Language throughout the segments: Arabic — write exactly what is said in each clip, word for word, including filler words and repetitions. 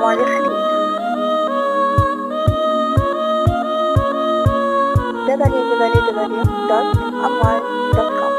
أموال الخليج دبليو دبليو دبليو دوت أموال دوت كوم.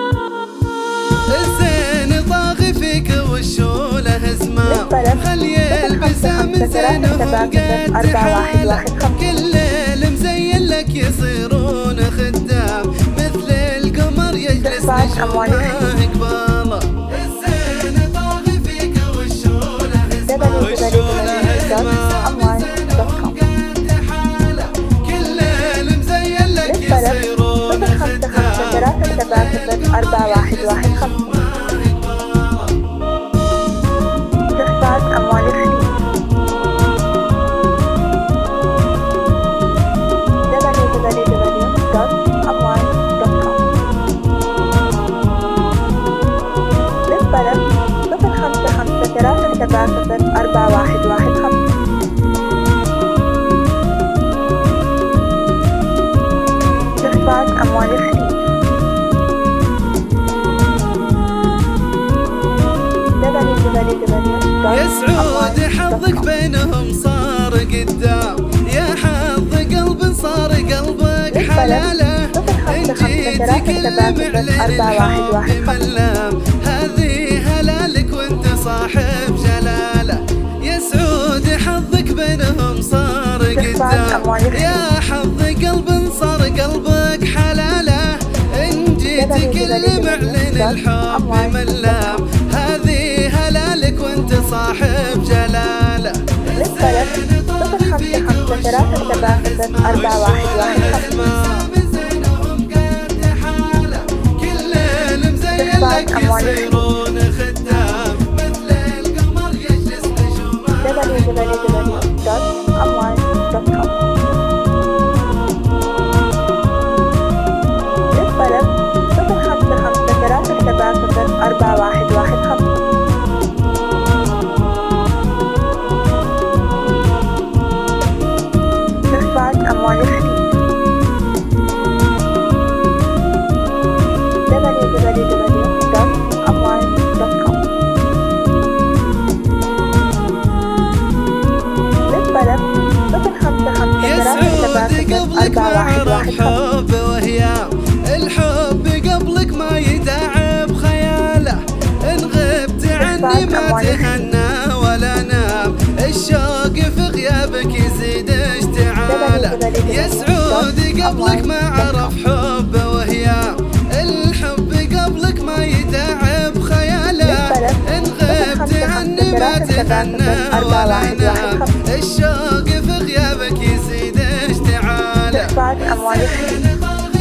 الزين طاغي فيك والشوله زمام، خلي البسام زينهم قد حاله، كل المزين لك يصيرون خدام، مثل القمر يجلس نشوفه قباله. الزين طاغي فيك والشوله زمام، والشوله زمام قد حاله، كل المزين لك يصيرون خدام، أربعة واحد واحد خمسة. استخراج أموال الخليج دبليو دبليو دبليو دوت أموال دوت كوم. للطلب صفر خمسة خمسة ثلاثة سبعة صفر أربعة واحد واحد خمسة. استخراج أموال الخليج يا سعود حظك بينهم صار قدام، يا حظ قلب صار قلبك حلاله، إن جيت كل معلن الحب ملام، هذه هلالك وانت صاحب جلاله. يا سعود حظك بينهم صار قدام، يا حظ قلب صار قلبك حلاله، إن جيت كل معلن الحب ملام، هذه هلالك وانت صاحب جلاله. للطلب صفر خمسة خمسة ثلاثة سبعة صفر أربعة واحد واحد خمسة. كل المزين لك يصيرون خدام، مثل القمر يجلس نجومه. دبليو دبليو دبليو دوت أموال دوت كوم. للطلب صفر خمسة خمسة ثلاثة سبعة صفر أربعة واحد واحد خمسة. أموال الخليج دبليو دبليو دبليو دوت أموال دوت كوم. للطلب صفر خمسة خمسة ثلاثة سبعة صفر أربعة واحد واحد خمسة. وهيام الحب قبلك ما يتعب خياله، إن غبت عني ما تهنى ولا نام، الشوق في غيابك يزيد اشتعاله. يا سعود قبلك ما عرف حب وهيام، الحب قبلك ما يتعب خياله، إن غبت عني ما تهنى ولا نام، الشوق في غيابك يزيد اشتعاله. أموال الخليج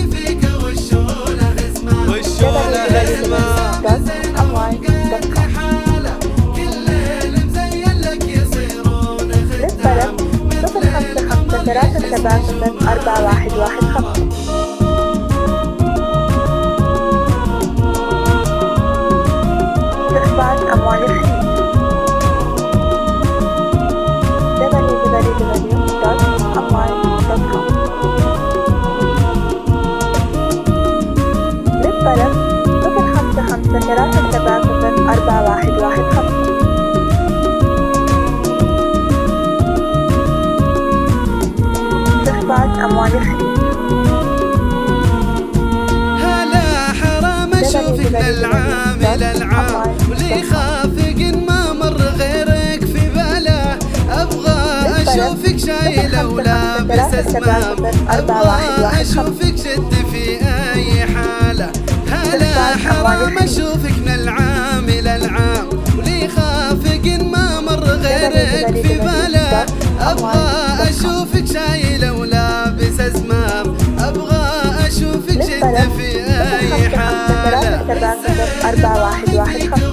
والشوله زمام أموال دوت كوم. للطلب صفر خمسة خمسة ثلاثة سبعة صفر أربعة واحد واحد خمسة. استخراج أموال الخليج دبليو دبليو دبليو دوت أموال دوت كوم. للطلب صفر خمسة خمسة ثلاثة سبعة صفر أربعة واحد واحد خمسة. أموال الخليج هلا حرام اشوفك للعام للعام، واللي خافق ما مر غيرك في باله، ابغى اشوفك شايله ولابس اسمام، ابغى اشوفك شد في اي حاله. هلا حرام اشوفك من العام للعام، واللي خافق ما مر غيرك في باله، ابغى اشوفك شايله ولابس اسمام، ابغى اشوفك شد في اي حاله. أربعة واحد واحد خمسة.